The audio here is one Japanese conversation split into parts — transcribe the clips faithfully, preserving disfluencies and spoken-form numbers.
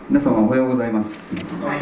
皆様おはようございます。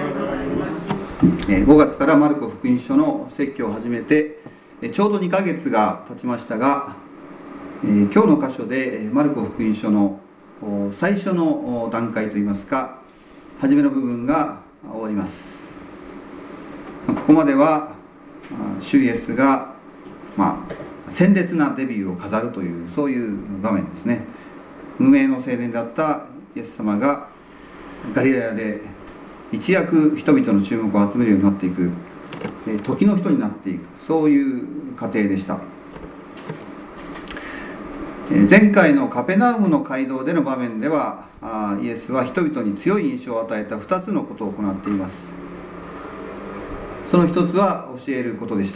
ごがつからマルコ福音書の説教を始めてちょうどにかげつが経ちましたが、今日の箇所でマルコ福音書の最初の段階といいますか、初めの部分が終わります。ここまでは主イエスが、まあ、鮮烈なデビューを飾るというそういう場面ですね。無名の青年だったイエス様がガリラヤで一躍人々の注目を集めるようになっていく、時の人になっていく、そういう過程でした。前回のカペナウムの街道での場面では、イエスは人々に強い印象を与えたふたつのことを行っています。その一つは教えることでした。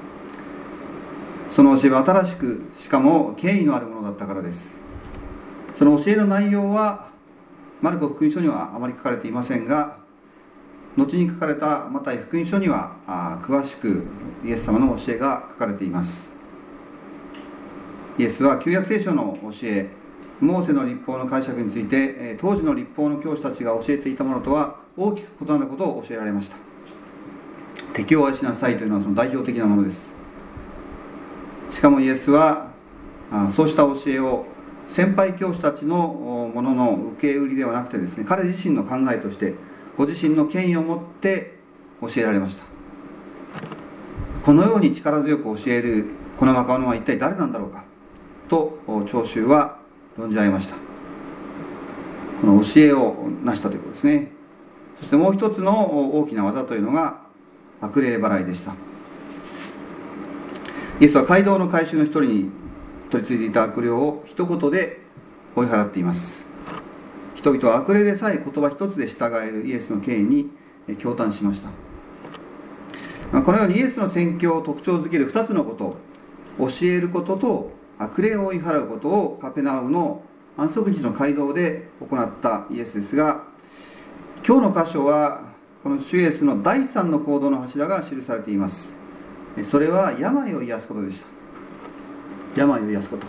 その教えは新しく、しかも権威のあるものだったからです。その教えの内容はマルコ福音書にはあまり書かれていませんが、後に書かれたマタイ福音書には詳しくイエス様の教えが書かれています。イエスは旧約聖書の教え、モーセの律法の解釈について当時の律法の教師たちが教えていたものとは大きく異なることを教えられました。敵を愛しなさいというのはその代表的なものです。しかもイエスはそうした教えを先輩教師たちのものの受け売りではなくてですね、彼自身の考えとしてご自身の権威を持って教えられました。このように力強く教えるこの若者は一体誰なんだろうかと聴衆は論じ合いました。この教えを成したということですね。そしてもう一つの大きな技というのが悪霊払いでした。イエスは街道の改宗の一人に取り付いていた悪霊を一言で追い払っています。人々は悪霊でさえ言葉一つで従えるイエスの権威に驚嘆しました。このようにイエスの宣教を特徴づける二つのこと、教えることと悪霊を追い払うことをカペナウムの安息日の街道で行ったイエスですが、今日の箇所はこの主イエスの第三の行動の柱が記されています。それは病を癒すことでした。病を癒すこと。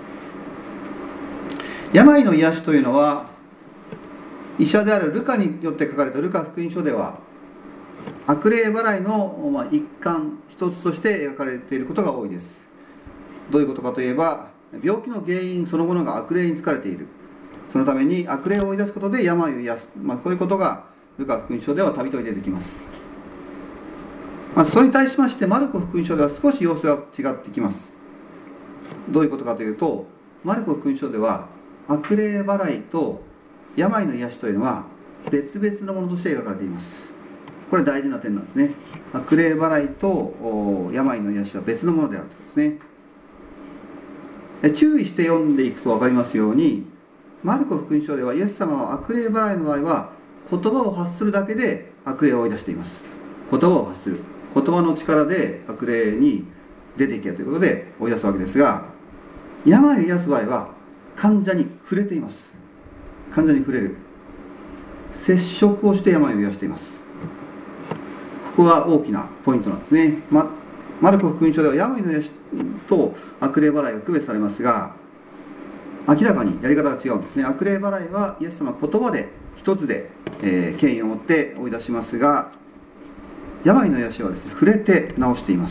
病の癒しというのは医者であるルカによって書かれたルカ福音書では悪霊払いの一環一つとして描かれていることが多いです。どういうことかといえば、病気の原因そのものが悪霊に疲れている、そのために悪霊を追い出すことで病を癒す、まあ、こういうことがルカ福音書ではたびたび出てきます。まあ、それに対しましてマルコ福音書では少し様子が違ってきます。どういうことかというと、マルコ福音書では悪霊払いと病の癒しというのは別々のものとして描かれています。これ大事な点なんですね。悪霊払いと病の癒しは別のものであるということですね。注意して読んでいくと分かりますように、マルコ福音書ではイエス様は悪霊払いの場合は言葉を発するだけで悪霊を追い出しています。言葉を発する、言葉の力で悪霊に出ていけということで追い出すわけですが、病を癒す場合は患者に触れています。患者に触れる、接触をして病を癒しています。ここが大きなポイントなんですね。ま、マルコ福音書では病の癒しと悪霊払いが区別されますが、明らかにやり方が違うんですね。悪霊払いはイエス様は言葉で一つで、えー、権威を持って追い出しますが、病の癒しはですね、触れて治しています。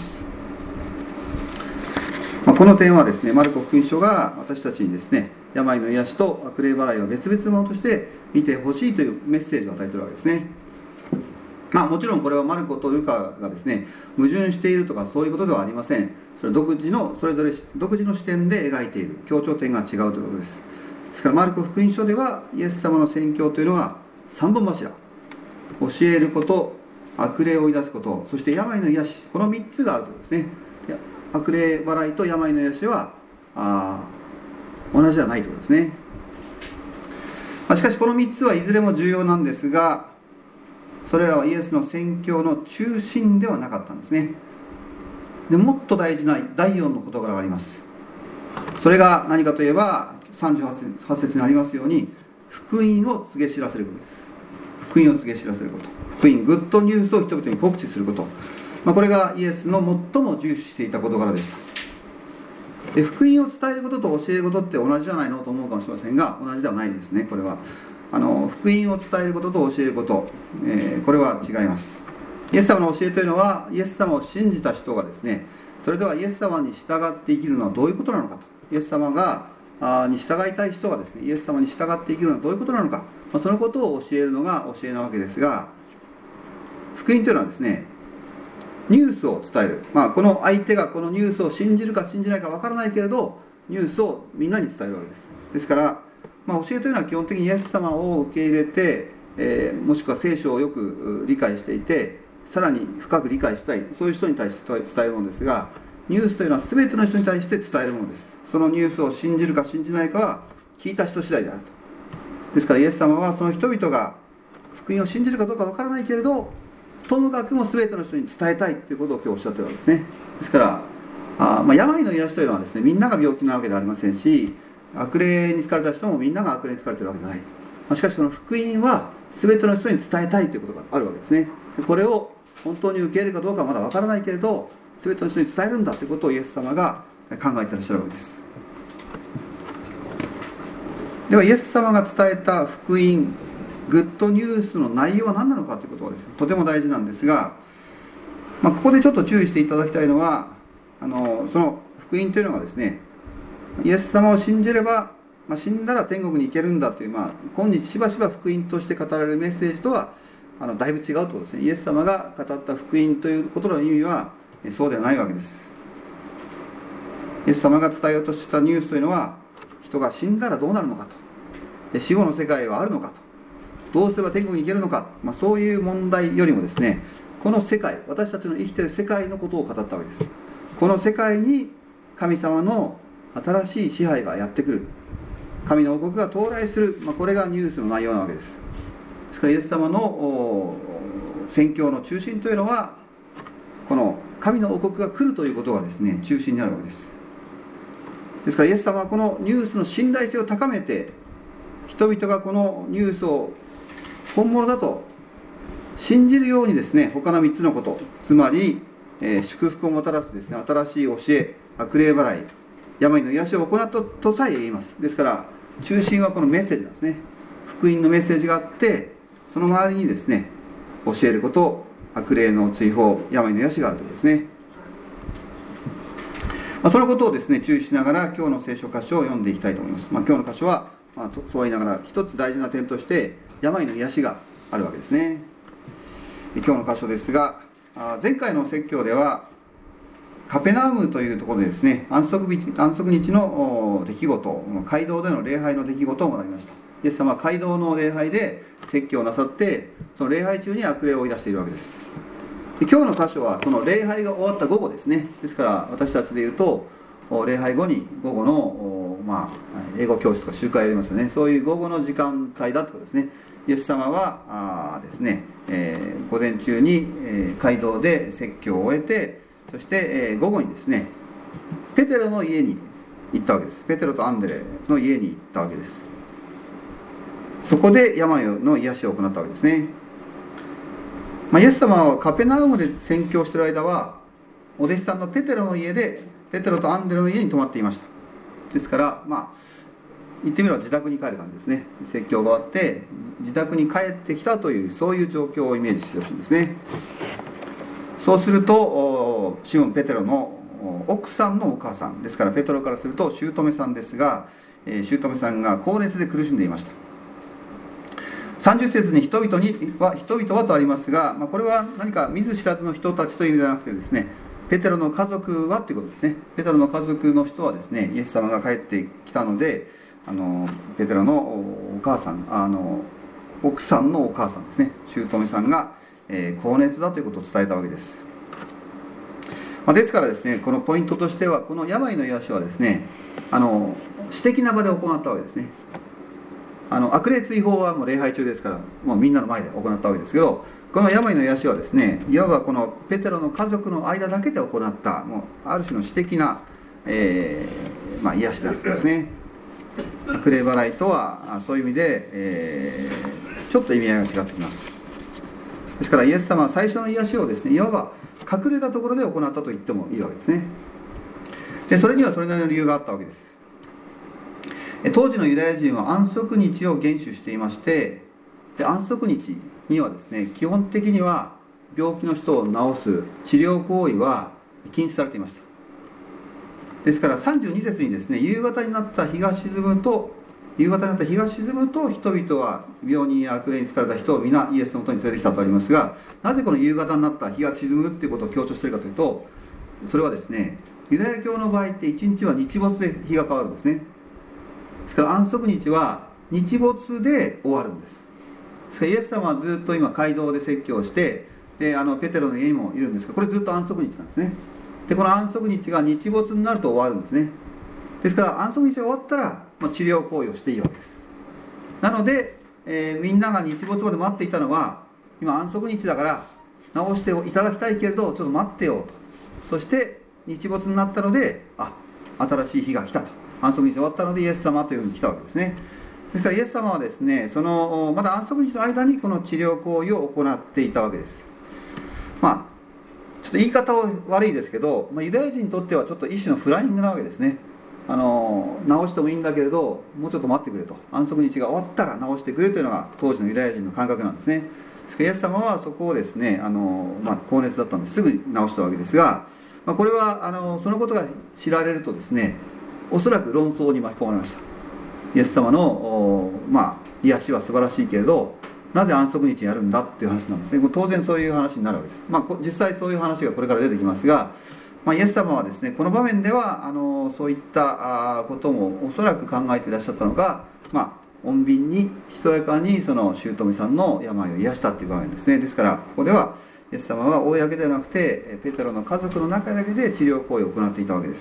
まあ、この点はですね、マルコ福音書が私たちにですね、病の癒しと悪霊払いを別々のものとして見てほしいというメッセージを与えているわけですね。まあ、もちろんこれはマルコとルカがですね、矛盾しているとかそういうことではありません。それ独自のそれぞれ独自の視点で描いている、強調点が違うということです。ですからマルコ福音書ではイエス様の宣教というのは三本柱、教えること、悪霊を追い出すこと、そして病の癒し、この三つがあるということですね。悪霊払いと病の癒しはあ同じではないということですね。まあ、しかしこのみっつはいずれも重要なんですが、それらはイエスの宣教の中心ではなかったんですね。でもっと大事なだいよんの事柄があります。それが何かといえばさんじゅうはち節にありますように、福音を告げ知らせることです。福音を告げ知らせること、福音、グッドニュースを人々に告知すること、まあ、これがイエスの最も重視していた事柄でした。で福音を伝えることと教えることって同じじゃないのと思うかもしれませんが、同じではないですね。これはあの福音を伝えることと教えること、えー、これは違います。イエス様の教えというのは、イエス様を信じた人がですね、それではイエス様に従って生きるのはどういうことなのかと、イエス様があに従いたい人がですね、イエス様に従って生きるのはどういうことなのか、まあ、そのことを教えるのが教えなわけですが、福音というのはですね、ニュースを伝える、まあ、この相手がこのニュースを信じるか信じないかわからないけれど、ニュースをみんなに伝えるわけです。ですから、まあ、教えというのは基本的にイエス様を受け入れて、えー、もしくは聖書をよく理解していて、さらに深く理解したい、そういう人に対して伝えるものですが、ニュースというのは全ての人に対して伝えるものです。そのニュースを信じるか信じないかは聞いた人次第であると。ですからイエス様はその人々が福音を信じるかどうかわからないけれど、ともかくも全ての人に伝えたいということを今日おっしゃっているわけですね。ですからあ、まあ、病の癒しというのはですね、みんなが病気なわけではありませんし、悪霊に疲れた人もみんなが悪霊に疲れているわけではない。まあ、しかしこの福音は全ての人に伝えたいということがあるわけですね。これを本当に受け入れるかどうかはまだわからないけれど、全ての人に伝えるんだということをイエス様が考えていらっしゃるわけです。ではイエス様が伝えた福音、グッドニュースの内容は何なのかということはですね、とても大事なんですが、まあ、ここでちょっと注意していただきたいのは、あのその福音というのがですね、イエス様を信じれば、まあ、死んだら天国に行けるんだという、まあ、今日しばしば福音として語られるメッセージとはあのだいぶ違うということですね。イエス様が語った福音ということの意味はそうではないわけです。イエス様が伝えようとしたニュースというのは、人が死んだらどうなるのかと、死後の世界はあるのかと、どうすれば天国に行けるのか、まあ、そういう問題よりもですね、この世界、私たちの生きている世界のことを語ったわけです。この世界に神様の新しい支配がやってくる、神の王国が到来する、まあ、これがニュースの内容なわけです。ですからイエス様の宣教の中心というのは、この神の王国が来るということがですね、中心になるわけです。ですからイエス様はこのニュースの信頼性を高めて、人々がこのニュースを本物だと信じるようにですね、他のみっつのこと、つまり、えー、祝福をもたらすですね、新しい教え、悪霊払い、病の癒しを行ったとさえ言います。ですから中心はこのメッセージなんですね。福音のメッセージがあって、その周りにですね、教えること、悪霊の追放、病の癒しがあるということですね。まあ、そのことをですね、注意しながら今日の聖書箇所を読んでいきたいと思います。まあ、今日の箇所は、まあ、そう言いながら一つ大事な点として病の癒しがあるわけですね。今日の箇所ですが、前回の説教ではカペナウムというところでですね、安息日、安息日の出来事、街道での礼拝の出来事を学びました。イエス様は街道の礼拝で説教をなさって、その礼拝中に悪霊を追い出しているわけです。で今日の箇所はその礼拝が終わった午後ですね。ですから私たちでいうと、礼拝後に午後の、まあ、英語教室とか集会やりますよね。そういう午後の時間帯だということですね。イエス様はあですね、えー、午前中に、えー、街道で説教を終えて、そして、えー、午後にですね、ペテロの家に行ったわけです。ペテロとアンデレの家に行ったわけです。そこで病の癒しを行ったわけですね。まあ、イエス様はカペナウムで宣教している間は、お弟子さんのペテロの家で、ペテロとアンデレの家に泊まっていました。ですから、まあ、言ってみれば自宅に帰る感じですね。説教が終わって自宅に帰ってきたという、そういう状況をイメージしてほしいんですね。そうするとシモン・ペテロの奥さんのお母さんですから、ペテロからすると姑さんですが、姑さんが高熱で苦しんでいました。さんじゅっ節に人々には人々はとありますが、まあ、これは何か見ず知らずの人たちという意味ではなくてですね、ペテロの家族はということですね。ペテロの家族の人はですね、イエス様が帰ってきたので、あのペテロのお母さん、あの奥さんのお母さんですね、姑さんが、えー、高熱だということを伝えたわけです。まあ、ですからですね、このポイントとしては、この病の癒しはですね、あの私的な場で行ったわけですね。あの悪霊追放はもう礼拝中ですから、もうみんなの前で行ったわけですけど、この病の癒しはですね、いわばこのペテロの家族の間だけで行った、もうある種の私的な、えーまあ、癒しであるということですね。悪霊払いとはそういう意味で、えー、ちょっと意味合いが違ってきます。ですからイエス様は最初の癒しをですね、いわば隠れたところで行ったと言ってもいいわけですね。でそれにはそれなりの理由があったわけです。 当時のユダヤ人は安息日を厳守していまして、で安息日にはですね、基本的には病気の人を治す治療行為は禁止されていました。ですからさんじゅうに節にですね、夕方になった日が沈むと夕方になった日が沈むと人々は病人や悪霊に疲れた人を皆イエスのもとに連れてきたとありますが、なぜこの夕方になった日が沈むっていうことを強調しているかというと、それはですね、ユダヤ教の場合っていちにちは日没で日が変わるんですね。ですから安息日は日没で終わるんです。ですからイエス様はずっと今街道で説教して、であのペテロの家にもいるんですが、これずっと安息日なんですね。でこの安息日が日没になると終わるんですね。ですから安息日が終わったら、まあ、治療行為をしていいわけです。なので、えー、みんなが日没まで待っていたのは、今安息日だから治していただきたいけれどちょっと待ってよと。そして日没になったので、あ、新しい日が来たと、安息日終わったのでイエス様というふうに来たわけですね。ですからイエス様はですね、そのまだ安息日の間にこの治療行為を行っていたわけです。まあちょっと言い方は悪いですけど、まあ、ユダヤ人にとってはちょっと一種のフライングなわけですね。あの治してもいいんだけれどもうちょっと待ってくれと、安息日が終わったら治してくれというのが当時のユダヤ人の感覚なんですね。ですからイエス様はそこをですね、あの、まあ、高熱だったのですぐ治したわけですが、まあ、これはあのそのことが知られるとですね、おそらく論争に巻き込まれました。イエス様の、まあ、癒しは素晴らしいけれどなぜ安息日にやるんだっていう話なんですね。当然そういう話になるわけです。まあ、実際そういう話がこれから出てきますが、まあ、イエス様はですね、この場面ではあのそういったこともおそらく考えていらっしゃったのか、まあ、穏便にひそやかにその姑さんの病を癒したっていう場面ですね。ですからここではイエス様は公ではなくてペテロの家族の中だけで治療行為を行っていたわけです。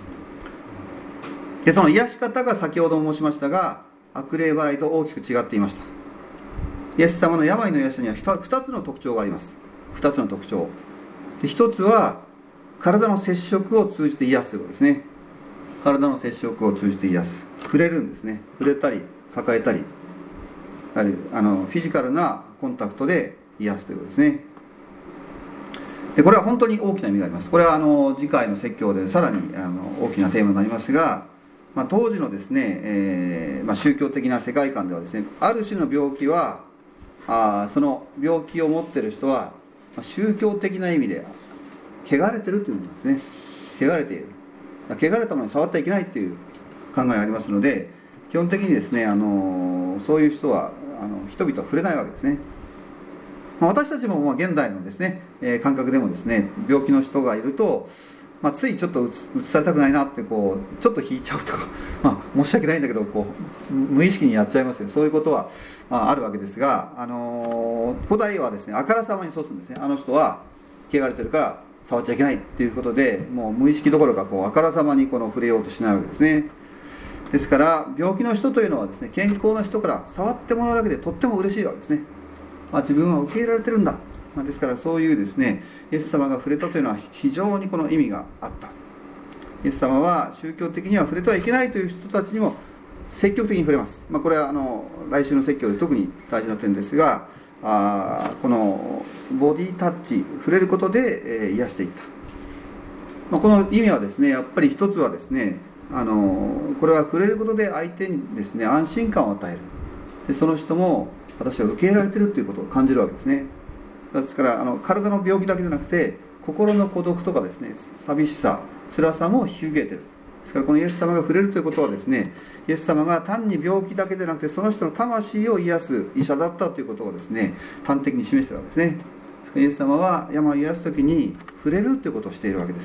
でその癒し方が先ほども申しましたが、悪霊払いと大きく違っていました。イエス様の病の癒しにはふたつの特徴があります。ふたつの特徴で、ひとつは体の接触を通じて癒すということですね。体の接触を通じて癒す、触れるんですね。触れたり抱えたり、あるいはあのフィジカルなコンタクトで癒すということですね。でこれは本当に大きな意味があります。これはあの次回の説教でさらにあの大きなテーマになりますが、まあ、当時のですね、えーまあ、宗教的な世界観ではですね、ある種の病気はあその病気を持っている人は宗教的な意味で汚れてるという意味なんですね。汚れている、汚れたものに触ってはいけないという考えがありますので、基本的にですね、あのそういう人はあの人々は触れないわけですね。まあ、私たちもまあ現代のですね、えー、感覚でもですね、病気の人がいると、まあ、ついちょっとうつされたくないなってこうちょっと引いちゃうとか、まあ、申し訳ないんだけどこう無意識にやっちゃいますよ。そういうことは、まあ、あるわけですが、あのー、古代はですね、あからさまにそうするんですね。あの人は汚れてるから触っちゃいけないっていうことで、もう無意識どころかこうあからさまにこの触れようとしないわけですね。ですから病気の人というのはですね、健康な人から触ってもらうだけでとっても嬉しいわけですね。まあ、自分は受け入れられてるんだ。ですからそういうですね、イエス様が触れたというのは非常にこの意味があった。イエス様は宗教的には触れてはいけないという人たちにも積極的に触れます。まあ、これはあの来週の説教で特に大事な点ですが、あこのボディタッチ、触れることで、えー、癒していった。まあ、この意味はですね、やっぱり一つはですね、あのこれは触れることで相手にですね安心感を与える。でその人も私は受け入れられているということを感じるわけですね。ですからあの体の病気だけじゃなくて心の孤独とかですね、寂しさ、辛さも引き受けている。ですからこのイエス様が触れるということはですね、イエス様が単に病気だけでなくてその人の魂を癒す医者だったということをですね端的に示しているわけですね。ですからイエス様は病を癒すときに触れるということをしているわけです。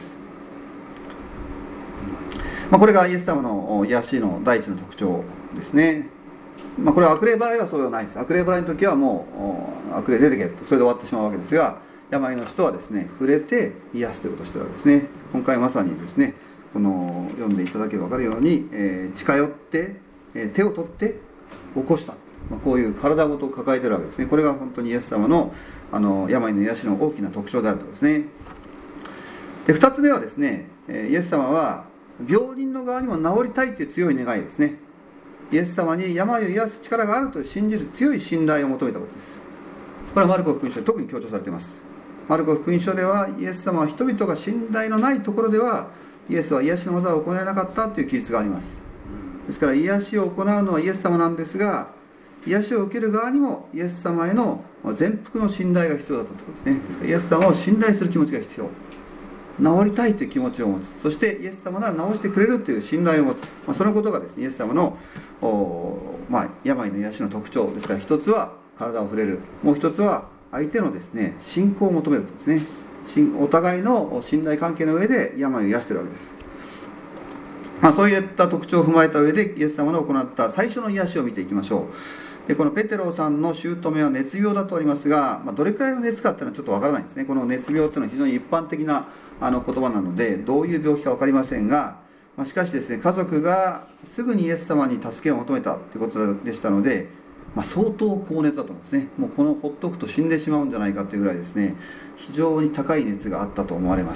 まあ、これがイエス様の癒しの第一の特徴ですね。まあ、これは悪霊払いはそうではないです。悪霊払いの時はもう悪霊出てけとそれで終わってしまうわけですが、病の人はですね触れて癒すということをしているわけですね。今回まさにですね、この読んでいただければ分かるように、えー、近寄って、えー、手を取って起こした、まあ、こういう体ごと抱えているわけですね。これが本当にイエス様の、あの病の癒しの大きな特徴であるとですね。でふたつめはですね、イエス様は病人の側にも治りたいという強い願いですね。イエス様に病を癒す力があると信じる強い信頼を求めたことです。これはマルコ福音書で特に強調されています。マルコ福音書ではイエス様は人々が信頼のないところではイエスは癒しの技を行えなかったという記述があります。 ですから癒しを行うのはイエス様なんですが、癒しを受ける側にもイエス様への全幅の信頼が必要だったということですね。ですからイエス様を信頼する気持ちが必要、治りたいという気持ちを持つ、そしてイエス様なら治してくれるという信頼を持つ、まあ、そのことがですねイエス様の、まあ、病の癒しの特徴ですから、一つは体を触れる、もう一つは相手のですね信仰を求めるとですね、お互いの信頼関係の上で病を癒しているわけです。まあ、そういった特徴を踏まえた上でイエス様の行った最初の癒しを見ていきましょう。でこのペテロさんの姑は熱病だとありますが、まあ、どれくらいの熱かっていうのはちょっとわからないんですね。この熱病っていうのは非常に一般的なあの言葉なので、どういう病気か分かりませんが、まあ、しかしですね、家族がすぐにイエス様に助けを求めたということでしたので、まあ、相当高熱だと思うんですね。もうこのほっとくと死んでしまうんじゃないかというぐらいですね、非常に高い熱があったと思われます。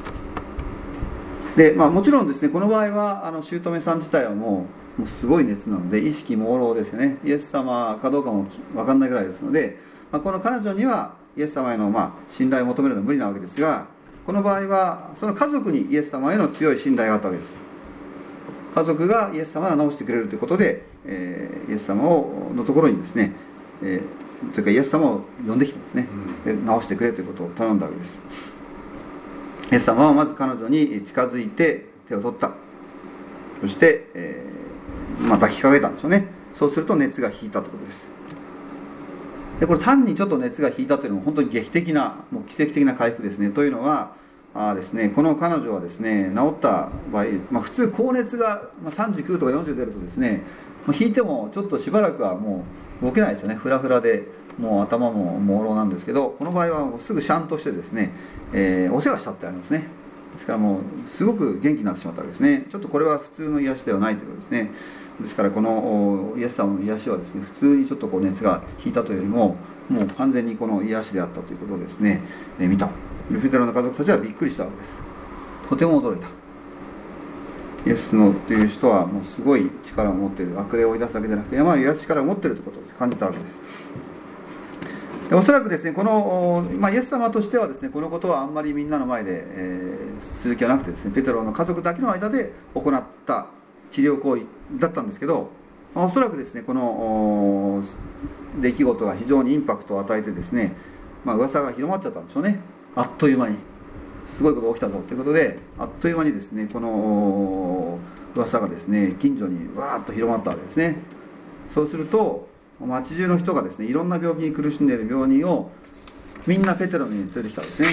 で、まあ、もちろんですね、この場合はあの姑さん自体はもうもうすごい熱なので意識朦朧ですよね。イエス様かどうかも分かんないぐらいですので、まあ、この彼女にはイエス様へのまあ信頼を求めるのは無理なわけですが、この場合はその家族にイエス様への強い信頼があったわけです。家族がイエス様が治してくれるということで、えー、イエス様をのところにですね、えー、というかイエス様を呼んできてですね、で治してくれということを頼んだわけです。イエス様はまず彼女に近づいて手を取った。そして、えーまあ、抱きかけたんでしょうね。そうすると熱が引いたということです。でこれ単にちょっと熱が引いたというのも本当に劇的な、もう奇跡的な回復ですね。というのはあですね、この彼女はですね、治った場合、まあ、普通高熱がさんじゅうきゅうとかよんじゅう出るとですね、引いてもちょっとしばらくはもう動けないですよね。フラフラでもう頭も朦朧なんですけど、この場合はもうすぐシャンとしてですね、えー、お世話したってありますね。ですからもうすごく元気になってしまったわけですね。ちょっとこれは普通の癒しではないということですね。ですからこのイエス様の癒しはですね、普通にちょっとこう熱が引いたというよりも、もう完全にこの癒しであったということをですね、えー、見た。ペテロの家族たちはびっくりしたわけです。とても驚いた。イエスのという人はもうすごい力を持っている。悪霊を追い出すだけでなくて病を癒す力を持っているということを感じたわけです。でおそらくですね、この、まあ、イエス様としてはですね、このことはあんまりみんなの前で、えー、する気はなくてですね、ペテロの家族だけの間で行った治療行為だったんですけど、まあ、おそらくですね、この出来事が非常にインパクトを与えてですね、まあ、噂が広まっちゃったんでしょうね。あっという間にすごいことが起きたぞということで、あっという間にですね、この噂がですね、近所にわーっと広まったわけですね。そうすると町中の人がですね、いろんな病気に苦しんでいる病人をみんなペテロに連れてきたんですね。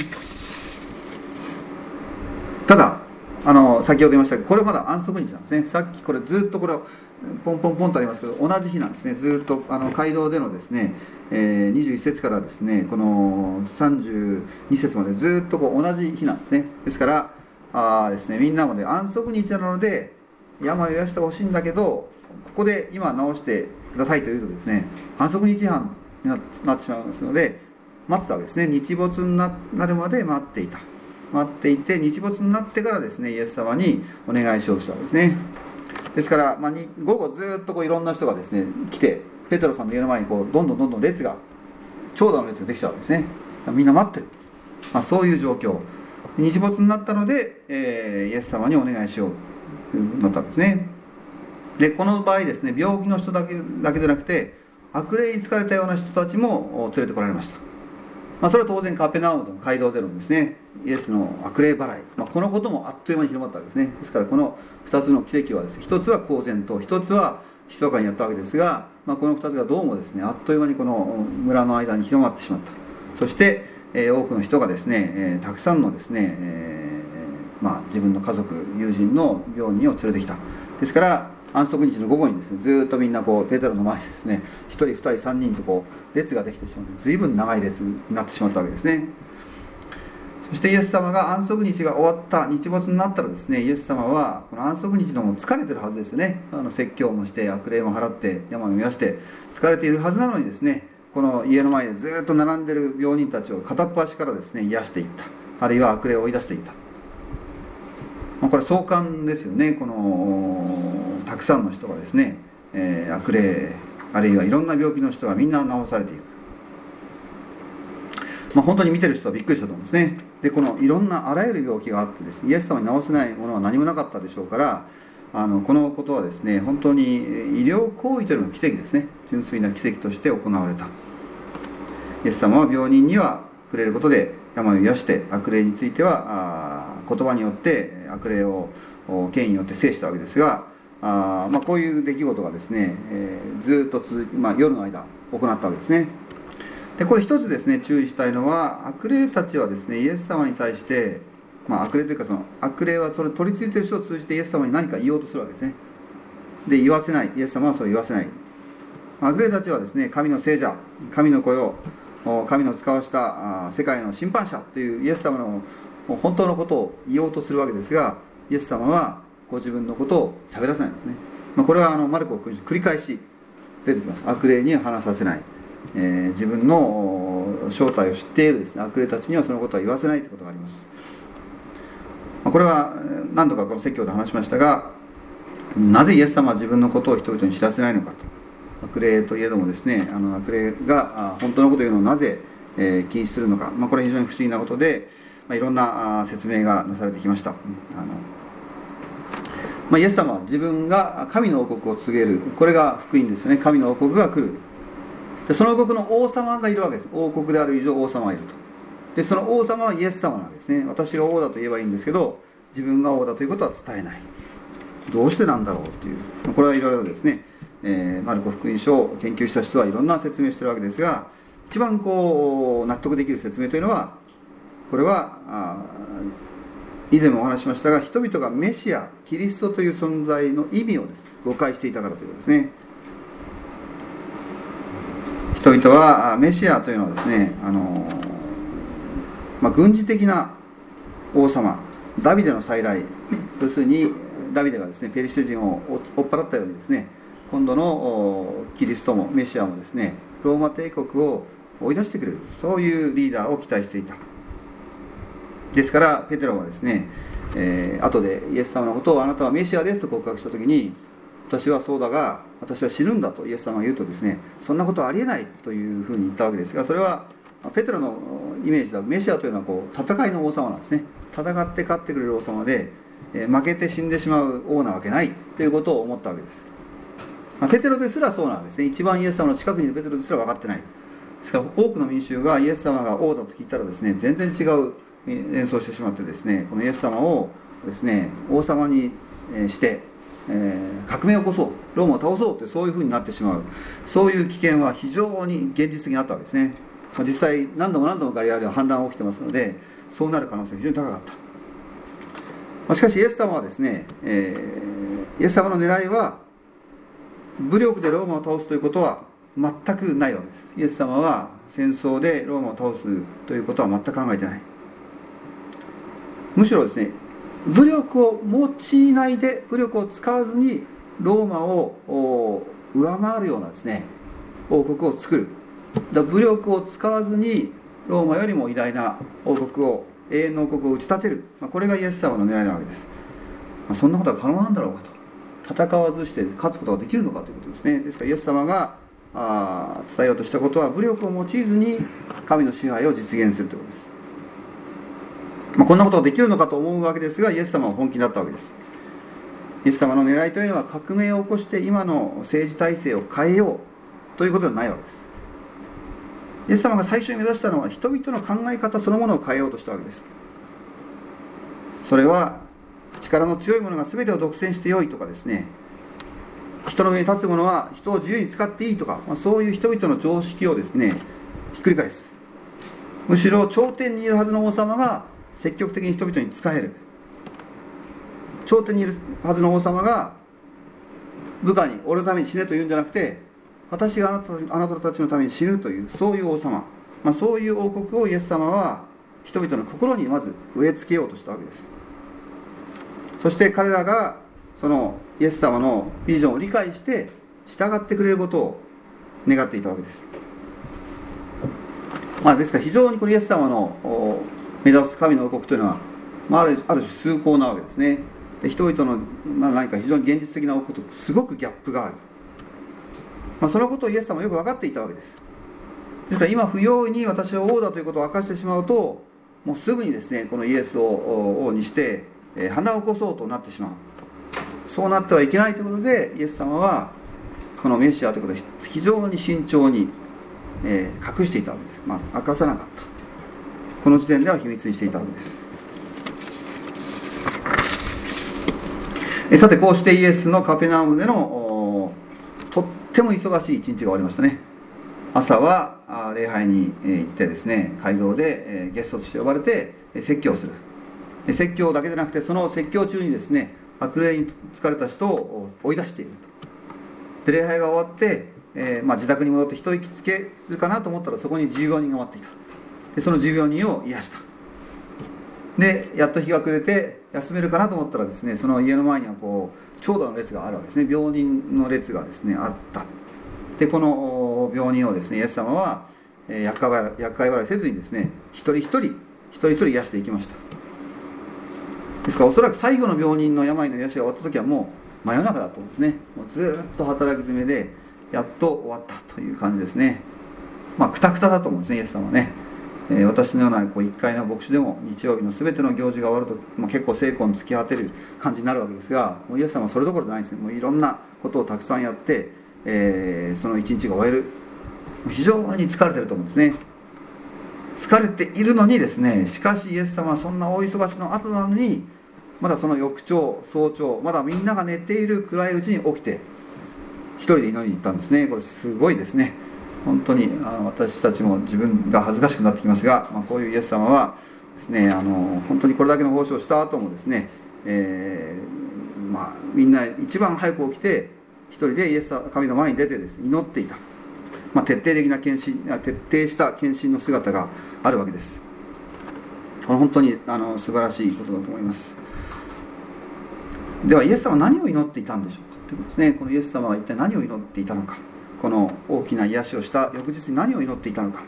ただあの先ほど言いましたけど、これまだ安息日なんですね。さっきこれずっとこれポンポンポンとありますけど、同じ日なんですね。ずっとあの街道でのですね、えー、にじゅういっ節からですね、このさんじゅうに節までずっとこう同じ日なんですね。ですからあですね、みんなもね、安息日なので病を癒してほしいんだけど、ここで今治してくださいというとですね、安息日違反になってしまいますので、待ってたわけですね。日没になるまで待っていた。待っていて、日没になってからですね、イエス様にお願いしようとしたわけですね。ですから、まあ、に午後ずっとこういろんな人がですね来て、ペテロさんの家の前にこうどんどんどんどん列が、長蛇の列ができちゃうわけですね。みんな待ってる、まあ、そういう状況。日没になったので、えー、イエス様にお願いしようということになったんですね。でこの場合ですね、病気の人だけだけでなくて悪霊に疲れたような人たちも連れてこられました。まあ、それは当然カペナウムの街道でのですね、イエスの悪霊払い、まあ、このこともあっという間に広まったわけですね。ですからこのふたつの奇跡はですね、ひとつは公然と、ひとつは密かにやったわけですが、まあ、このふたつがどうもですね、あっという間にこの村の間に広まってしまった。そして、えー、多くの人がですね、えー、たくさんのですね、えーまあ、自分の家族友人の病人を連れてきた。ですから安息日の午後にですね、ずっとみんなこうペテロの前にですね、ひとりふたりさんにんとこう列ができてしまって、随分長い列になってしまったわけですね。そしてイエス様が安息日が終わった、日没になったらですね、イエス様はこの安息日のも疲れてるはずですよね。あの説教もして悪霊も払って病を癒して疲れているはずなのにですね、この家の前でずっと並んでいる病人たちを片っ端からですね癒していった。あるいは悪霊を追い出していった。まあ、これ壮観ですよね。このたくさんの人がですね、えー、悪霊あるいはいろんな病気の人がみんな治されていく。まあ、本当に見てる人はびっくりしたと思うんですね。でこのいろんなあらゆる病気があってですね、イエス様に治せないものは何もなかったでしょうから、 あのこのことはですね、本当に医療行為というのが奇跡ですね。純粋な奇跡として行われた。イエス様は病人には触れることで病を癒して、悪霊についてはあ言葉によって悪霊を権威によって制したわけですが、あ、まあ、こういう出来事がですね、えー、ずっと続き、まあ、夜の間行ったわけですね。でこれ一つですね、注意したいのは、悪霊たちはですね、イエス様に対して、まあ、悪霊というか、その悪霊はそれ取り付いている人を通じてイエス様に何か言おうとするわけですね。で言わせない、イエス様はそれを言わせない。悪霊たちはですね、神の聖者、神の子よ、神の使わした世界の審判者というイエス様の本当のことを言おうとするわけですが、イエス様はご自分のことを喋らせないんですね。まあ、これはあのマルコを繰り返し出てきます。悪霊には話させない、えー、自分の正体を知っているですね、悪霊たちにはそのことは言わせないということがあります。まあ、これは何度かこの説教で話しましたが、なぜイエス様は自分のことを人々に知らせないのかと。悪霊といえどもですね、あの悪霊が本当のことを言うのをなぜ、えー、禁止するのか、まあ、これは非常に不思議なことで、まあ、いろんな説明がなされてきました。あのまあ、イエス様は自分が神の王国を告げる、これが福音ですよね。神の王国が来る。でその王国の王様がいるわけです。王国である以上王様がいると。でその王様はイエス様なわけですね。私が王だと言えばいいんですけど、自分が王だということは伝えない。どうしてなんだろうっていう、これはいろいろですね、えー、マルコ福音書を研究した人はいろんな説明をしているわけですが、一番こう納得できる説明というのは、これはあ以前もお話ししましたが、人々がメシア、キリストという存在の意味をです誤解していたからということですね。人々はメシアというのはですね、あの、まあ、軍事的な王様、ダビデの再来、要するにダビデがですね、ペリシテ人を追っ払ったようにですね、今度のキリストもメシアもですね、ローマ帝国を追い出してくれる、そういうリーダーを期待していた。ですからペテロはですね、えー、後でイエス様のことをあなたはメシアですと告白したときに、私はそうだが私は死ぬんだとイエス様が言うとですね、そんなことはありえないというふうに言ったわけですが、それはペテロのイメージだとメシアというのはこう戦いの王様なんですね。戦って勝ってくれる王様で、えー、負けて死んでしまう王なわけないということを思ったわけです。まあ、ペテロですらそうなんですね。一番イエス様の近くにいるペテロですら分かってない。ですから多くの民衆がイエス様が王だと聞いたらですね、全然違う演奏してしまってですね、このイエス様をですね、王様にして、えー、革命を起こそう、ローマを倒そうという、そういうふうになってしまう、そういう危険は非常に現実的にあったわけですね。まあ、実際何度も何度もガリラでは反乱が起きてますので、そうなる可能性が非常に高かった。まあ、しかしイエス様はですね、えー、イエス様の狙いは武力でローマを倒すということは全くないわけです。イエス様は戦争でローマを倒すということは全く考えてない。むしろですね、武力を用いないで、武力を使わずにローマを上回るようなですね、王国を作る。だ武力を使わずにローマよりも偉大な王国を、永遠の王国を打ち立てる、まあ、これがイエス様の狙いなわけです。まあ、そんなことは可能なんだろうかと。戦わずして勝つことができるのかということですね。ですからイエス様があ伝えようとしたことは、武力を用いずに神の支配を実現するということです。まあ、こんなことができるのかと思うわけですが、イエス様は本気だったわけです。イエス様の狙いというのは、革命を起こして今の政治体制を変えようということではないわけです。イエス様が最初に目指したのは、人々の考え方そのものを変えようとしたわけです。それは力の強い者が全てを独占してよいとかですね、人の上に立つ者は人を自由に使っていいとか、まあ、そういう人々の常識をですね、ひっくり返す。むしろ頂点にいるはずの王様が積極的に人々に仕える。頂点にいるはずの王様が部下に俺のために死ねと言うんじゃなくて、私があなた、あなたたちのために死ぬという、そういう王様、まあ、そういう王国をイエス様は人々の心にまず植え付けようとしたわけです。そして彼らがそのイエス様のビジョンを理解して従ってくれることを願っていたわけです。まあ、ですから非常にこのイエス様の目指す神の王国というのは、まあ、ある種崇高なわけですね。で人々の、まあ、何か非常に現実的な王国とすごくギャップがある。まあ、そのことをイエス様はよく分かっていたわけです。ですから今不用意に私は王だということを明かしてしまうと、もうすぐにですね、このイエスを王にして反乱を起こそうとなってしまう。 そうなってはいけないということで、イエス様はこのメシアということを非常に慎重に、えー、隠していたわけです。まあ、明かさなかった。この時点では秘密にしていたわけです。えさて、こうしてイエスのカペナウムでのとっても忙しい一日が終わりましたね。朝は礼拝に行ってですね、街道でゲストとして呼ばれて説教する。で説教だけでなくて、その説教中にですね、悪霊に疲れた人を追い出していると。で礼拝が終わって、えーまあ、自宅に戻って一息つけるかなと思ったら、そこにじゅうびょうにんが待っていた。でそのじゅうびょうにんを癒した。でやっと日が暮れて休めるかなと思ったらですね、その家の前にはこう長蛇の列があるわけですね。病人の列がですねあった。でこの病人をですね、イエス様は厄介払い、厄介払いせずにですね、一人一人一人一人癒していきました。ですからおそらく最後の病人の病の癒しが終わった時はもう真夜中だと思うんですね。もうずっと働き詰めでやっと終わったという感じですね。まあクタクタだと思うんですね、イエス様はね。えー、私のようなこう一回の牧師でも日曜日の全ての行事が終わると、まあ、結構精魂に突き果てる感じになるわけですが、もうイエス様はそれどころじゃないんですね。もういろんなことをたくさんやって、えー、その一日が終える。非常に疲れてると思うんですね。疲れているのにですね、しかしイエス様はそんな大忙しの後なのに、まだその翌朝早朝、まだみんなが寝ている暗いうちに起きて一人で祈りに行ったんですね。これすごいですね。本当にあの私たちも自分が恥ずかしくなってきますが、まあ、こういうイエス様はですね、あの本当にこれだけの奉仕をした後もですね、えーまあ、みんな一番早く起きて一人でイエス神の前に出てですね、祈っていた、まあ、徹底的な献身、徹底した献身の姿があるわけです。これ本当にあの素晴らしいことだと思います。ではイエス様は何を祈っていたんでしょうかということですね。このイエス様は一体何を祈っていたのか、この大きな癒しをした翌日に何を祈っていたのか、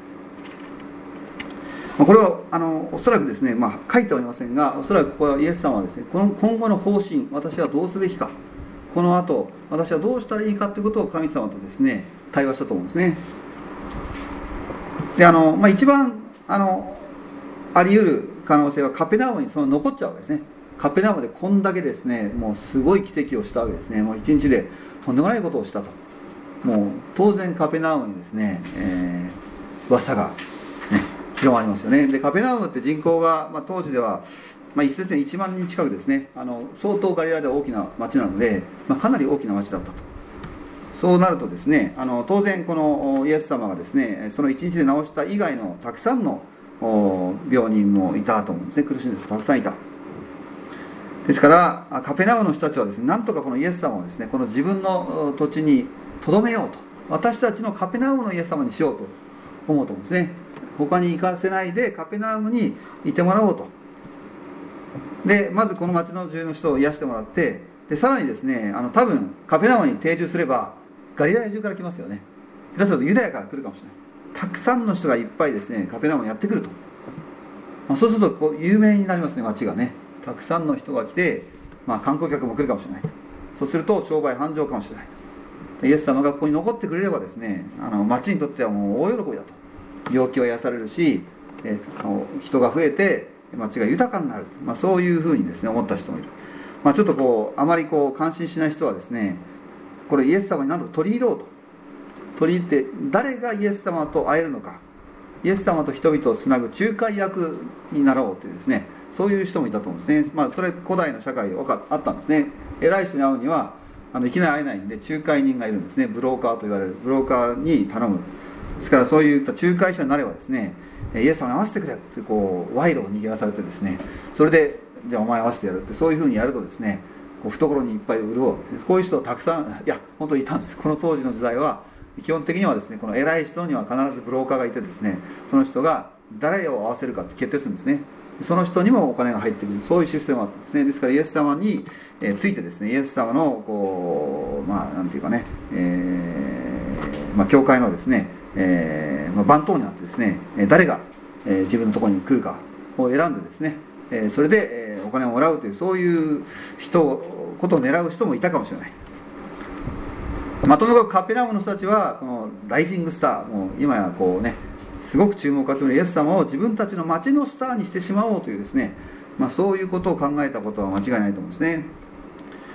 これはあのおそらくですね、まあ、書いておりませんが、おそらくここはイエス様はですね、この今後の方針、私はどうすべきか、この後私はどうしたらいいかということを神様とですね対話したと思うんですね。であの、まあ、一番あのあり得る可能性はカペナウムにその残っちゃうわけですね。カペナウムでこんだけですね、もうすごい奇跡をしたわけですね。もう一日でとんでもないことをしたと。もう当然カペナウムにですね、えー、噂が、ね、広まりますよね。でカペナウムって人口が、まあ、当時では、まあ、一説にいちまんにん近くですね、あの相当ガリラヤでは大きな町なので、まあ、かなり大きな町だったと。そうなるとですね、あの当然このイエス様がですね、その一日で治した以外のたくさんの病人もいたと思うんですね。苦しんでる人たくさんいた。ですからカペナウムの人たちはですね、なんとかこのイエス様をですね、この自分の土地にとどめようと、私たちのカペナウムのイエス様にしようと思うと思うんですね。他に行かせないでカペナウムにいてもらおうと。でまずこの町の中の人を癒してもらって、でさらにですね、あの多分カペナウムに定住すればガリラヤ中から来ますよね。下手するとユダヤから来るかもしれない。たくさんの人がいっぱいですね、カペナウムにやってくると、まあ、そうするとこう有名になりますね。町がね、たくさんの人が来て、まあ、観光客も来るかもしれないと。そうすると商売繁盛かもしれないと。イエス様がここに残ってくれればですね、あの町にとってはもう大喜びだと。病気は癒されるし、えー、人が増えて町が豊かになる、まあ、そういうふうにですね思った人もいる。まあ、ちょっとこうあまりこう感心しない人はですね、これイエス様に何とか取り入ろうと。取り入って誰がイエス様と会えるのか、イエス様と人々をつなぐ仲介役になろうというですね、そういう人もいたと思うんですね。まあ、それ古代の社会であったんですね。偉い人に会うにはあのいきなり会えないんで仲介人がいるんですね。ブローカーと言われるブローカーに頼む。ですからそういった仲介者になればですね、イエス様に会わせてくれってこう賄賂を握らされてですね、それでじゃあお前会わせてやるって、そういうふうにやるとですね、こう懐にいっぱい潤うわけです。こういう人たくさん、いや本当にいたんです。この当時の時代は基本的にはですね、この偉い人には必ずブローカーがいてですね、その人が誰を合わせるかって決定するんですね。その人にもお金が入ってくる、そういうシステムがあったんですね。ですからイエス様についてですね、イエス様のこうまあなんていうかね、えー、まあ教会のですね、えーまあ、番頭になってですね、誰が自分のところに来るかを選んでですね、それでお金をもらうという、そういう人ことを狙う人もいたかもしれない。まあ、とにかくカペナウムの人たちはこのライジングスター、もう今やこうねすごく注目を集めるイエス様を自分たちの町のスターにしてしまおうというですね、まあ、そういうことを考えたことは間違いないと思うんですね。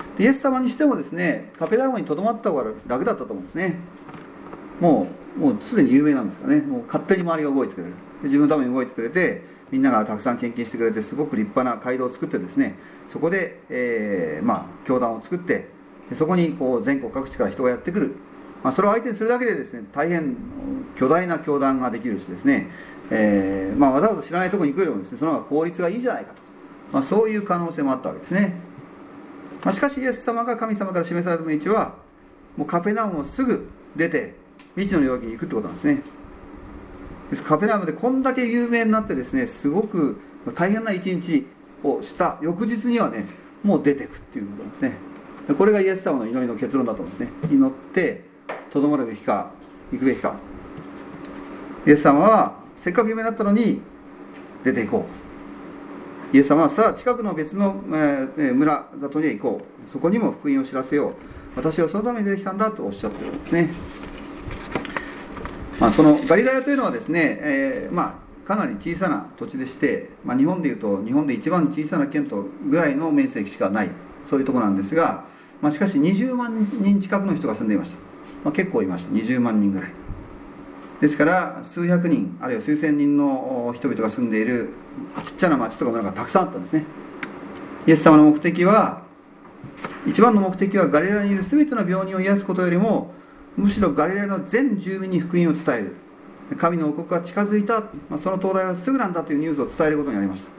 でイエス様にしてもですね、カペナウムにとどまった方が楽だったと思うんですね。もうもうすでに有名なんですかね。もう勝手に周りが動いてくれる。で自分のために動いてくれて、みんながたくさん献金してくれて、すごく立派な街道を作ってですね、そこで、えー、まあ教団を作って、そこにこう全国各地から人がやってくる。まあ、それを相手にするだけでですね、大変巨大な教団ができるしですね、えーまあ、わざわざ知らないところに行くよりもですね、その方が効率がいいじゃないかと、まあ、そういう可能性もあったわけですね。まあ、しかしイエス様が神様から示された道は、もうカペナウムをすぐ出て未知の領域に行くってことなんですね。ですカペナウムでこんだけ有名になってですね、すごく大変な一日をした翌日にはね、もう出てくっていうことなんですね。これがイエス様の祈りの結論だと思うんですね。祈ってとどまるべきか行くべきか。イエス様はせっかく有名になったのに出ていこう。イエス様はさあ近くの別の村里に行こう。そこにも福音を知らせよう。私はそのために出てきたんだとおっしゃっているんですね。まあ、そのガリラヤというのはですね、えー、まあかなり小さな土地でして、まあ、日本でいうと日本で一番小さな県とぐらいの面積しかない、そういうところなんですが、まあ、しかしにじゅうまんにん近くの人が住んでいました。まあ、結構いました。にじゅうまんにんぐらいですから、数百人あるいは数千人の人々が住んでいるちっちゃな町とか村がたくさんあったんですね。イエス様の目的は、一番の目的はガリラヤにいる全ての病人を癒すことよりも、むしろガリラヤの全住民に福音を伝える、神の王国が近づいた、まあ、その到来はすぐなんだというニュースを伝えることになりました。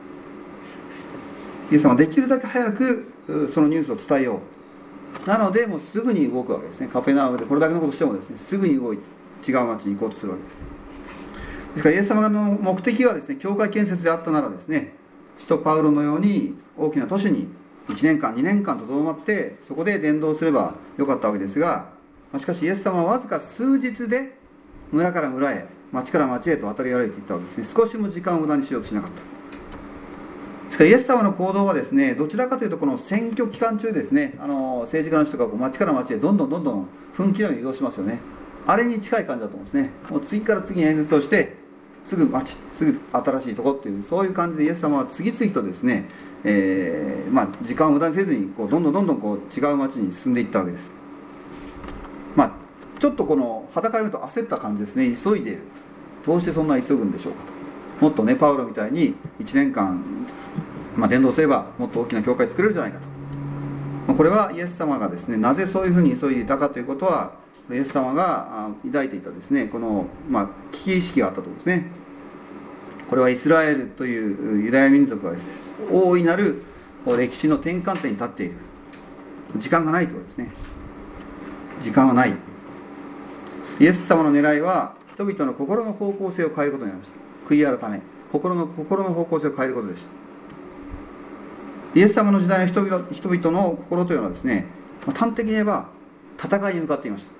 イエス様はできるだけ早くそのニュースを伝えよう。なのでもうすぐに動くわけですね。カペナウムでこれだけのことしてもですね、すぐに動いて違う町に行こうとするわけです。ですからイエス様の目的はですね、教会建設であったならですね、使徒パウロのように大きな都市にいちねんかんにねんかんととどまってそこで伝道すればよかったわけですが、しかしイエス様はわずか数日で村から村へ、町から町へと渡り歩いていったわけですね。少しも時間を無駄にしようとしなかった。ですからイエス様の行動はですね、どちらかというとこの選挙期間中ですね、あの政治家の人がこう町から町へどんどんどんどん分岐のように移動しますよね。あれに近い感じだと思うんですね。もう次から次に演説をしてすぐ町、すぐ新しいところっていう、そういう感じでイエス様は次々とですね、えーまあ、時間を無駄にせずにこうどんどんどんどんこう違う町に進んでいったわけです。まあちょっとこの傍から見ると焦った感じですね。急いでいる。どうしてそんな急ぐんでしょうかと。もっとね、パウロみたいにいちねんかん、まあ、伝道すればもっと大きな教会作れるじゃないかと。まあ、これはイエス様がですね、なぜそういうふうに急いでいたかということは、イエス様が抱いていたですね、この、まあ、危機意識があったと思うんですね。これはイスラエルというユダヤ民族がですね、大いなる歴史の転換点に立っている。時間がないということですね。時間はない。イエス様の狙いは人々の心の方向性を変えることになりました。悔い改め、心の心の方向性を変えることでした。イエス様の時代の人々、人々の心というのはですね、端的に言えば戦いに向かっていました。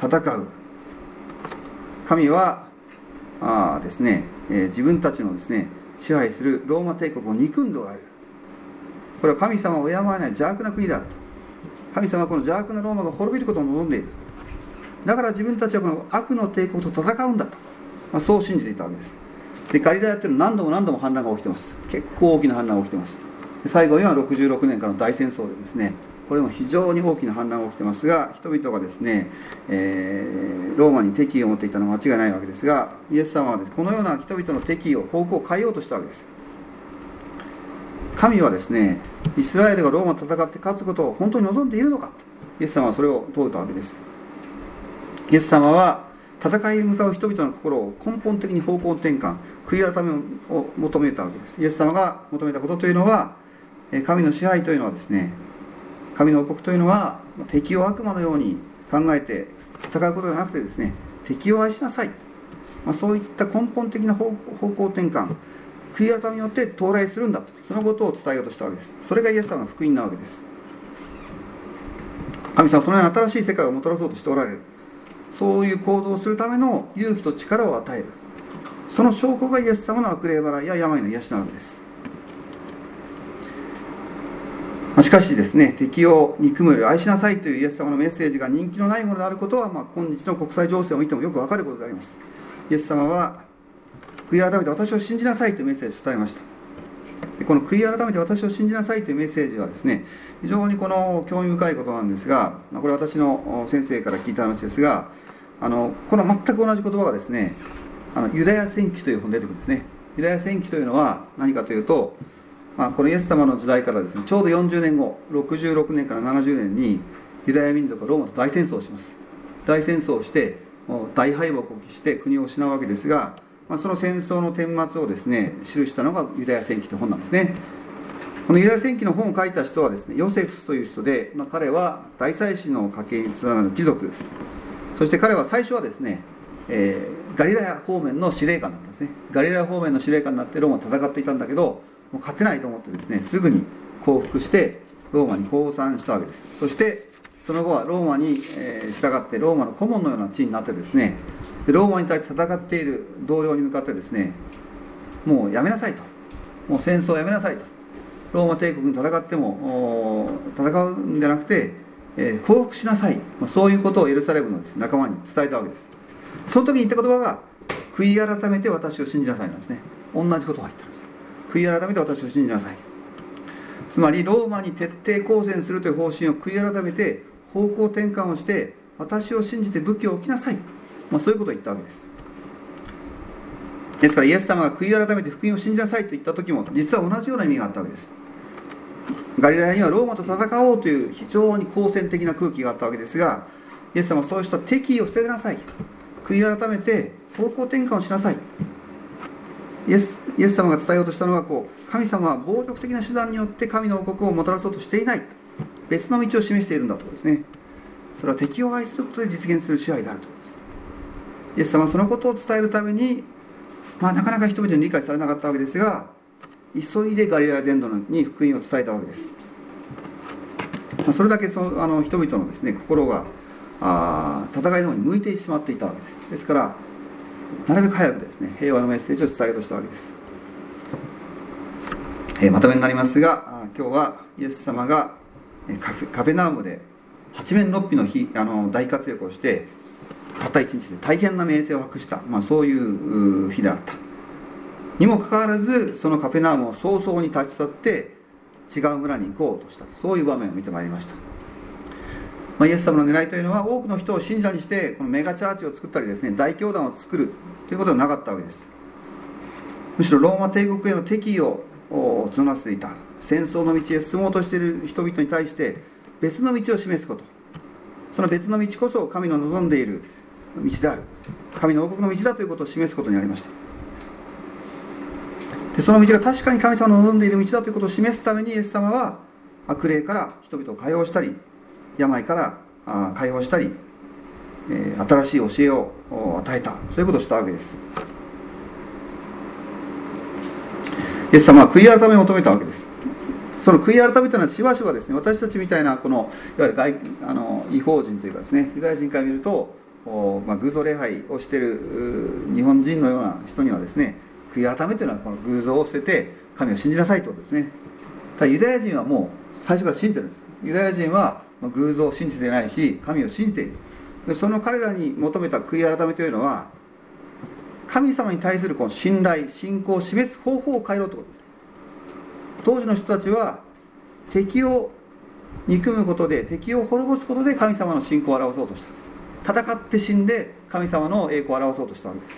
戦う。神はあですね、えー、自分たちのですね支配するローマ帝国を憎んでおられる。これは神様を敬えない邪悪な国であると。神様はこの邪悪なローマが滅びることを望んでいる。だから自分たちはこの悪の帝国と戦うんだと、まあ、そう信じていたわけです。でガリラヤというのは何度も何度も反乱が起きています。結構大きな反乱が起きています。で最後にはろくじゅうろくねんからの大戦争でですね、これも非常に大きな反乱が起きていますが、人々がですね、えー、ローマに敵意を持っていたのは間違いないわけですが、イエス様はです、ね、このような人々の敵意を方向を変えようとしたわけです。神はですね、イスラエルがローマと戦って勝つことを本当に望んでいるのか、イエス様はそれを問うたわけです。イエス様は戦いに向かう人々の心を根本的に方向転換、悔い改めを求めたわけです。イエス様が求めたことというのは、神の支配というのはですね、神の王国というのは敵を悪魔のように考えて戦うことではなくてですね、敵を愛しなさい、まあ、そういった根本的な方向転換、悔い改めによって到来するんだと、そのことを伝えようとしたわけです。それがイエス様の福音なわけです。神様はそのような新しい世界をもたらそうとしておられる。そういう行動をするための勇気と力を与える。その証拠がイエス様の悪霊払いや病の癒しなわけです。しかしですね、敵を憎むより愛しなさいというイエス様のメッセージが人気のないものであることは、まあ、今日の国際情勢を見てもよくわかることであります。イエス様は悔い改めて私を信じなさいというメッセージを伝えました。 この悔い改めて私を信じなさいというメッセージはですね、非常にこの興味深いことなんですが、これは私の先生から聞いた話ですが、あのこの全く同じ言葉がですね、あのユダヤ戦記という本に出てくるんですね。ユダヤ戦記というのは何かというと、まあ、このイエス様の時代からですね、ちょうどよんじゅうねんご、ろくじゅうろくねんからななじゅうねんにユダヤ民族はローマと大戦争をします。大戦争をしてもう大敗北をして国を失うわけですが、まあ、その戦争の顛末をですね記したのがユダヤ戦記という本なんですね。このユダヤ戦記の本を書いた人はですね、ヨセフスという人で、まあ、彼は大祭司の家系に連なる貴族、そして彼は最初はですね、えー、ガリラヤ方面の司令官だったんですね。ガリラヤ方面の司令官になってローマと戦っていたんだけど、もう勝てないと思ってですね、すぐに降伏してローマに降参したわけです。そしてその後はローマに従ってローマの顧問のような地位になってですね、ローマに対して戦っている同僚に向かってですね、もうやめなさいと、もう戦争をやめなさいと、ローマ帝国に戦っても戦うんじゃなくて、えー、降伏しなさい、そういうことをエルサレムのです、ね、仲間に伝えたわけです。その時に言った言葉が悔い改めて私を信じなさいなんですね。同じことを言ってるんです。悔い改めて私を信じなさい。つまりローマに徹底抗戦するという方針を悔い改めて方向転換をして私を信じて武器を置きなさい、まあ、そういうことを言ったわけです。ですからイエス様が悔い改めて福音を信じなさいと言った時も実は同じような意味があったわけです。ガリラヤにはローマと戦おうという非常に好戦的な空気があったわけですが、イエス様はそうした敵意を捨てなさい、悔い改めて方向転換をしなさい。イエス、イエス様が伝えようとしたのはこう、神様は暴力的な手段によって神の王国をもたらそうとしていない、別の道を示しているんだということですね。それは敵を愛することで実現する支配であるということです。イエス様はそのことを伝えるために、まあ、なかなか人々に理解されなかったわけですが、急いでガリラヤ全土に福音を伝えたわけです。まあ、それだけそのあの人々のですね心があ戦いの方に向いてしまっていたわけです。ですからなるべく早くですね平和のメッセージを伝えようとしたわけです。えー、まとめになりますが、今日はイエス様がカフェ、カペナウムで八面六臂の日あの大活躍をしてたった一日で大変な名声を博した、まあ、そういう日であったにもかかわらず、そのカペナウムを早々に立ち去って違う村に行こうとした、そういう場面を見てまいりました。まあ、イエス様の狙いというのは多くの人を信者にしてこのメガチャーチを作ったりですね、大教団を作るということはなかったわけです。むしろローマ帝国への敵意を募らせていた、戦争の道へ進もうとしている人々に対して別の道を示すこと、その別の道こそ神の望んでいる道である、神の王国の道だということを示すことにありました。でその道が確かに神様の望んでいる道だということを示すためにイエス様は悪霊から人々を解放したり、病から解放したり、えー、新しい教えを与えた、そういうことをしたわけです。イエス様は悔い改めを求めたわけです。その悔い改めというのはしばしばですね、私たちみたいなこのいわゆる外あの異邦人というかですね、ユダヤ人から見ると、まあ、偶像礼拝をしている日本人のような人にはですね、悔い改めというのはこの偶像を捨てて神を信じなさいということですね。ただユダヤ人はもう最初から信じてるんです。ユダヤ人は偶像を信じていないし神を信じている。でその彼らに求めた悔い改めというのは、神様に対するこの信頼信仰を示す方法を変えろということです。当時の人たちは敵を憎むことで、敵を滅ぼすことで神様の信仰を表そうとした。戦って死んで神様の栄光を表そうとしたわけです。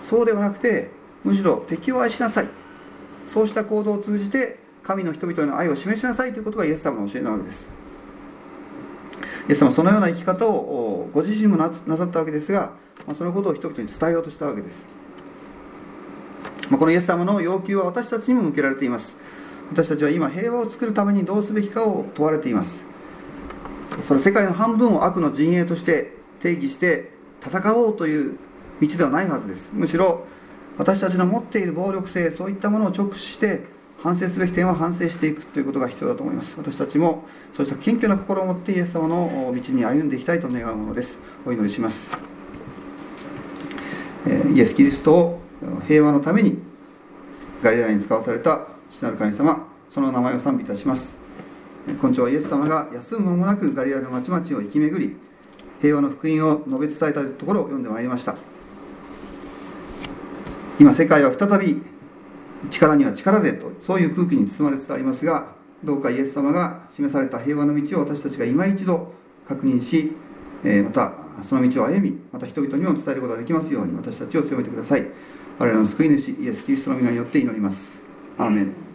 そうではなくて、むしろ敵を愛しなさい、そうした行動を通じて神の人々への愛を示しなさいということがイエス様の教えなわけです。イエス様はそのような生き方をご自身もなさったわけですが、そのことを人々に伝えようとしたわけです。このイエス様の要求は私たちにも向けられています。私たちは今平和を作るためにどうすべきかを問われています。それは世界の半分を悪の陣営として定義して戦おうという道ではないはずです。むしろ私たちの持っている暴力性、そういったものを直視して反省すべき点は反省していくということが必要だと思います。私たちもそうした謙虚な心を持ってイエス様の道に歩んでいきたいと願うものです。お祈りします。イエス・キリストを平和のためにガリラヤに使わされた父なる神様、その名前を賛美いたします。今朝はイエス様が休む間もなくガリラヤの町々を行き巡り、平和の福音を述べ伝えたところを読んでまいりました。今世界は再び力には力でと、そういう空気に包まれつつありますが、どうかイエス様が示された平和の道を私たちが今一度確認し、またその道を歩み、また人々にも伝えることができますように私たちを強めてください。我々の救い主イエス・キリストの皆によって祈ります。アーメン。